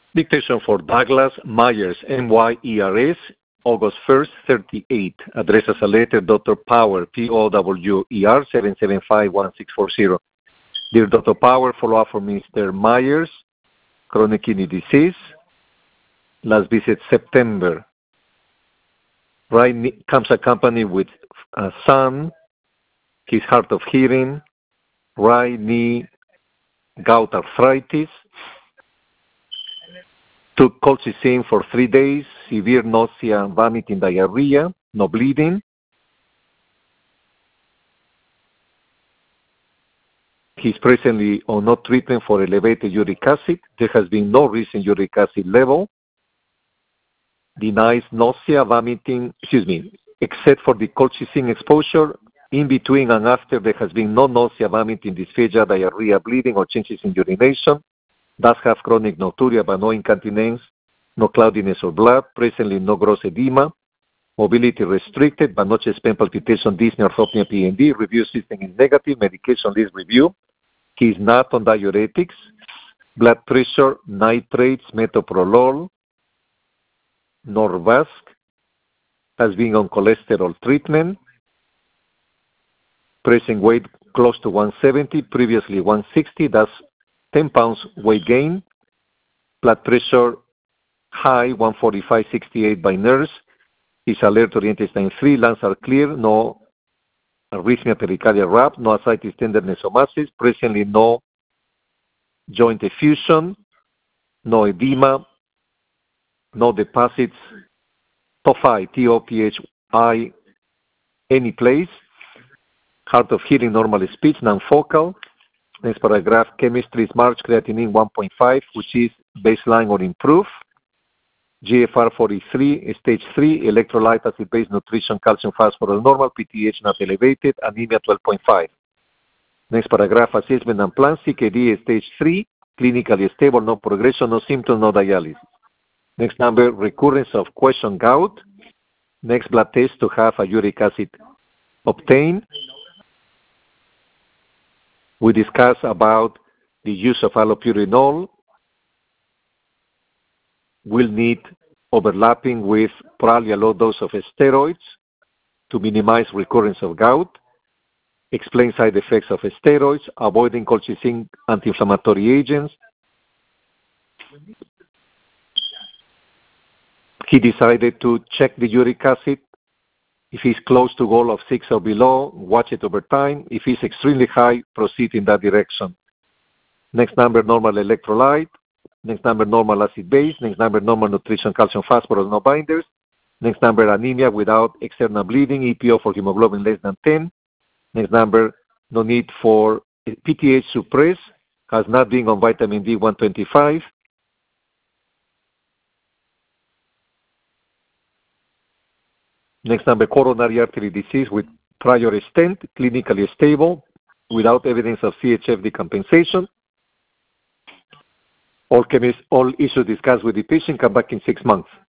Dictation for Douglas Myers, MYERS, August 1st, 38. Address as a letter, Dr. Power, POWER, 7751640. Dear Dr. Power, follow-up for Mr. Myers, chronic kidney disease. Last visit September. Right knee comes accompanied with a son, his hard of hearing, right knee gout arthritis. Took colchicine for 3 days, severe nausea, vomiting, diarrhea, no bleeding. He's presently on no treatment for elevated uric acid. There has been no recent uric acid level. Denies nausea, vomiting, except for the colchicine exposure. In between and after, there has been no nausea, vomiting, dysphagia, diarrhea, bleeding, or changes in urination. Does have chronic nocturia, but no incontinence, no cloudiness or blood. Presently, no gross edema. Mobility restricted, but no chest pain, palpitation, dyspnea, orthopnea, PND. Review system is negative. Medication list review. He is not on diuretics. Blood pressure, nitrates, metoprolol, Norvasc. Has been on cholesterol treatment. Present weight close to 170, previously 160. That's 10 pounds weight gain. Blood pressure high, 145/68 by nurse. He's alert to intestine 3. Lungs are clear. No arrhythmia, pericardial rap. No ascites, tenderness, or masses. Presently no joint effusion. No edema. No deposits. TOPHI, TOPHI, any place. Hard of hearing, normal speech, non-focal. Next paragraph, chemistry is March, creatinine 1.5, which is baseline or improved. GFR 43, stage 3, electrolyte, acid-base, nutrition, calcium, phosphorus normal, PTH not elevated, anemia 12.5. Next paragraph, assessment and plan, CKD stage 3, clinically stable, no progression, no symptoms, no dialysis. Next number, recurrence of question gout. Next blood test to have a uric acid obtained. We discuss about the use of allopurinol. Will need overlapping with probably a low dose of steroids to minimize recurrence of gout. Explain side effects of steroids, avoiding colchicine anti-inflammatory agents. He decided to check the uric acid. If it's close to goal of 6 or below, watch it over time. If it's extremely high, proceed in that direction. Next number, normal electrolyte. Next number, normal acid base. Next number, normal nutrition, calcium, phosphorus, no binders. Next number, anemia without external bleeding, EPO for hemoglobin less than 10. Next number, no need for PTH suppress, has not been on vitamin D 125. Next number, coronary artery disease with prior stent, clinically stable, without evidence of CHF decompensation. All issues discussed with the patient, come back in 6 months.